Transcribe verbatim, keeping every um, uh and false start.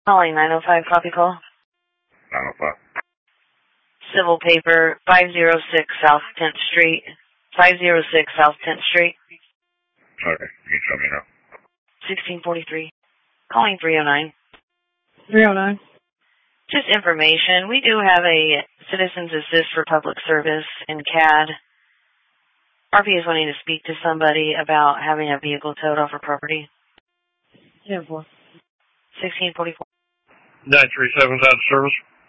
Calling nine oh five copy call. nine oh five. Civil paper five oh six South tenth Street. five oh six South tenth Street. Okay, you can tell me now. sixteen forty-three. Calling three oh nine. three oh nine. Just information. We do have a Citizens Assist for Public Service in C A D. R P is wanting to speak to somebody about having a vehicle towed off her property. ten four. sixteen forty-four. nine three seven's out of service.